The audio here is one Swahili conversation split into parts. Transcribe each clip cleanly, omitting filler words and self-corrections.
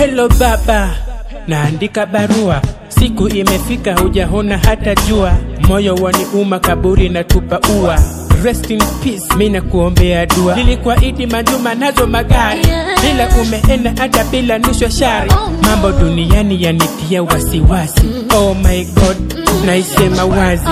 Hello baba, naandika barua, siku imefika hujahona hata jua. Moyo waniuma, kaburi natupa ua. Rest in peace, mina kuombea dua. Nilikuahidi majuma nazo magari, bila umeenda hata bila nusu shari. Mambo duniani yanitia wasiwasi. Oh my God, naisema wazi.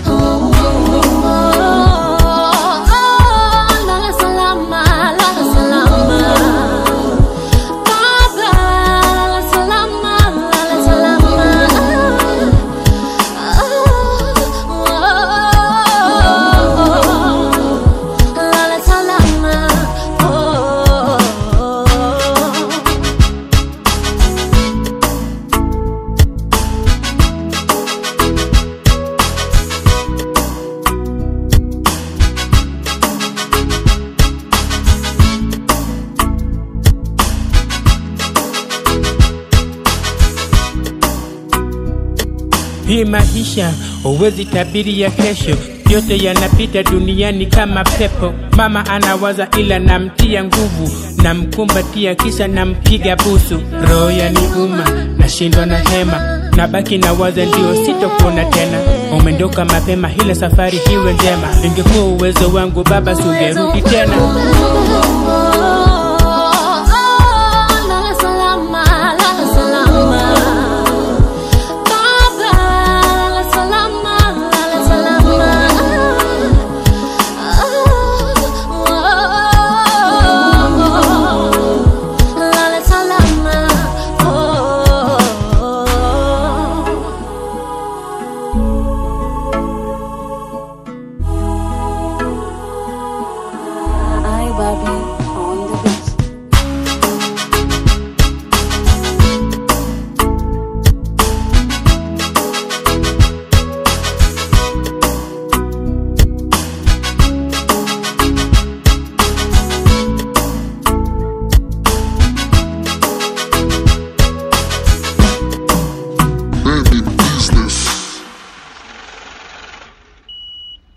Hii maisha huwezi tabiri ya kesho, yote yanapita duniani kama pepo. Mama anawaza ila namtia nguvu, namkumbatia kisha nampiga busu. Roho yaniuma, nashindwa na hema, nabaki nawaza ndio sitokuona tena. Umendoka mapema, hila safari hiwe njema. Ingekuwa uwezo wangu baba, sungerudi tena. Bobby.